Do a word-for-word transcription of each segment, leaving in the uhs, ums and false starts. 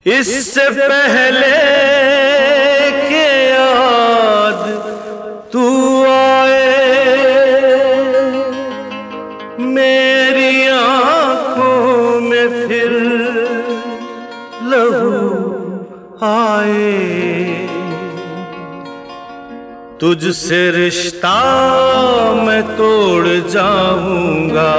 इससे पहले के याद तू आए मेरी आंखों में फिर लहू आए, तुझसे रिश्ता मैं तोड़ जाऊंगा,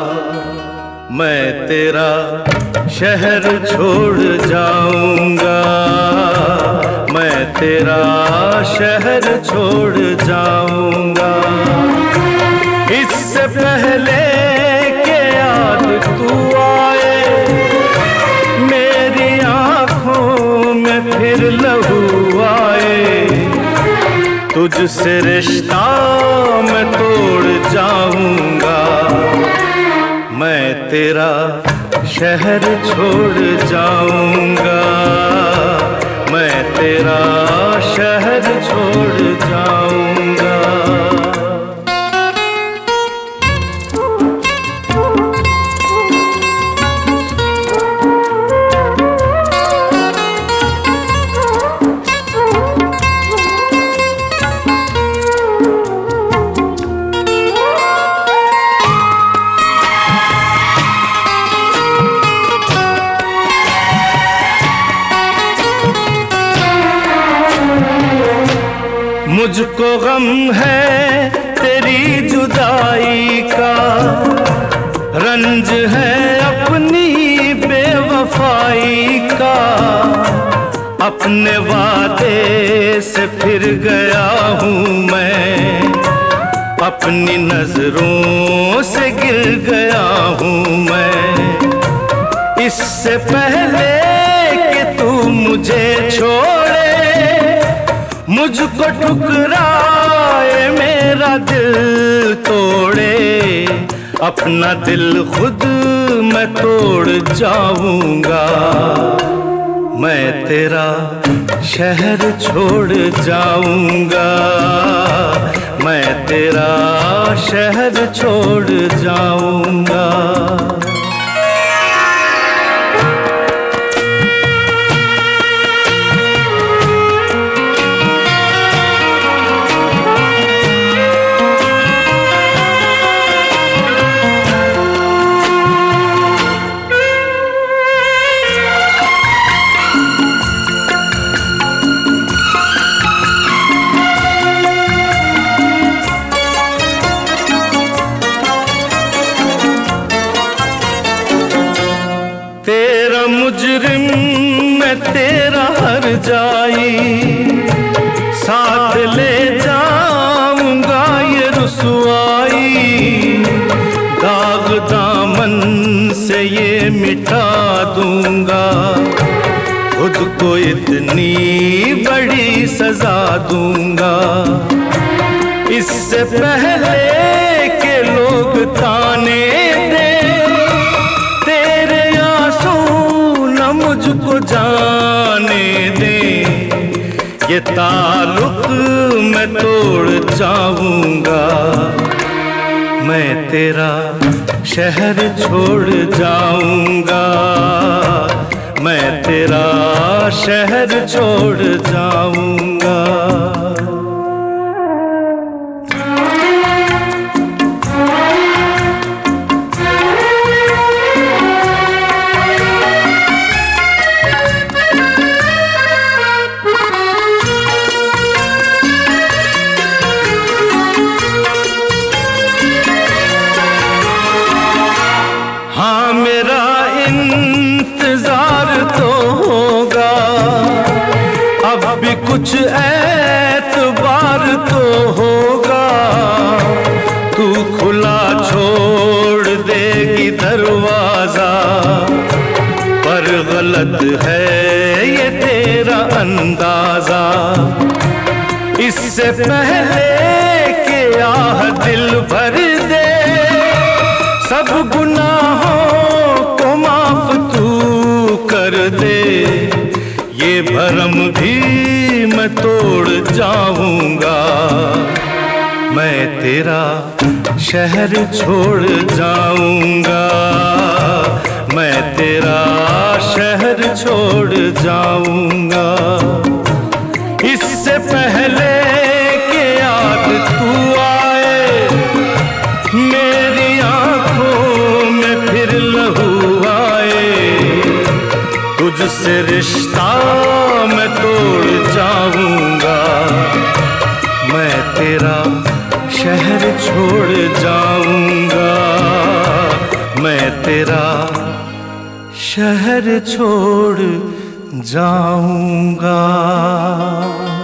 मैं तेरा शहर छोड़ जाऊंगा, मैं तेरा शहर छोड़ जाऊंगा। इससे पहले के याद तू आए मेरी आंखों में फिर लहू आए, तुझसे रिश्ता मैं तोड़ जाऊंगा, मैं तेरा शहर छोड़ जाऊंगा, मैं तेरा शहर छोड़ जाऊंगा। मुझको गम है तेरी जुदाई का, रंज है अपनी बेवफाई का, अपने वादे से फिर गया हूँ मैं, अपनी नजरों से गिर गया हूँ मैं। इससे पहले कि तू मुझे छोड़े, मुझको ठुकराए मेरा दिल तोड़े, अपना दिल खुद मैं तोड़ जाऊंगा, मैं तेरा शहर छोड़ जाऊंगा, मैं तेरा शहर छोड़ जाऊंगा। तेरा मुजरिम मैं तेरा हर जाई, साथ ले जाऊंगा ये रुसवाई, दाग दामन से ये मिटा दूंगा, खुद को इतनी बड़ी सजा दूंगा। इससे पहले के लोग ताने दे मुझको जाने दे, ये ताल्लुक मैं तोड़ जाऊंगा, मैं तेरा शहर छोड़ जाऊंगा, मैं तेरा शहर छोड़ जाऊंगा। हाँ मेरा इंतजार तो होगा, अब भी कुछ एतबार तो होगा, तू खुला छोड़ देगी दरवाजा, पर गलत है ये तेरा अंदाजा। इससे पहले के आह दिल भर दे, सब गुनाहों को माफ तू कर दे, ये भरम भी मैं तोड़ जाऊंगा, मैं तेरा शहर छोड़ जाऊंगा, मैं तेरा शहर छोड़ जाऊंगा। इससे पहले कि याद तू आए, मेरी आंखों में फिर लहू आए, तुझसे रिश्ता मैं तोड़ जाऊंगा। मैं तेरा शहर छोड़ जाऊंगा, मैं तेरा शहर छोड़ जाऊंगा।